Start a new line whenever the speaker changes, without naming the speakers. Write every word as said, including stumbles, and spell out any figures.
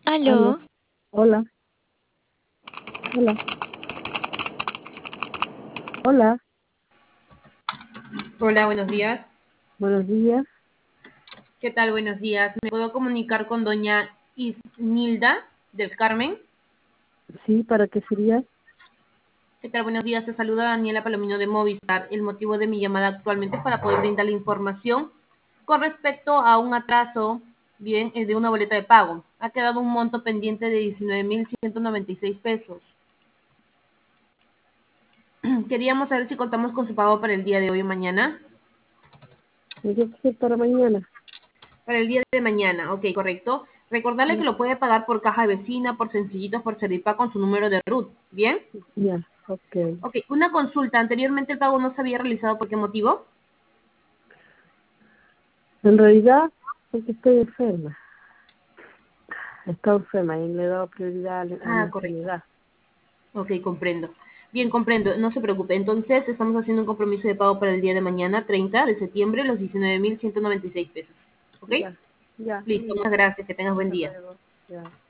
Aló,
Aló, hola, hola, hola,
hola, buenos días.
buenos días.
¿Qué tal? Buenos días. ¿Me puedo comunicar con doña Isnilda del Carmen?
Sí, ¿para qué sería?
¿Qué tal? Buenos días. Te saluda Daniela Palomino de Movistar. El motivo de mi llamada actualmente es para poder brindar la información con respecto a un atraso, bien, eh, de una boleta de pago. Ha quedado un monto pendiente de diecinueve mil ciento noventa y seis pesos. Queríamos saber si contamos con su pago para el día de hoy o mañana.
Yo que sé para mañana.
Para el día de mañana, ok, correcto. Recordarle que
Ya,
lo puede pagar por caja de vecina, por sencillitos, por Servipago con su número de RUT. ¿Bien?
ya, ok.
Ok, una consulta. Anteriormente el pago no se había realizado. ¿Por qué motivo?
En realidad, porque estoy enferma. He estado enferma y le he dado prioridad a, la- a mi
Ah, correcto.
enfermedad.
Ok, comprendo. Bien, comprendo. No se preocupe. Entonces, estamos haciendo un compromiso de pago para el día de mañana, treinta de septiembre, los diecinueve mil ciento noventa y seis pesos. ¿Ok?
Ya, ya,
Listo. Muchas gracias. Que tengas buen
hasta
día.
luego. Ya.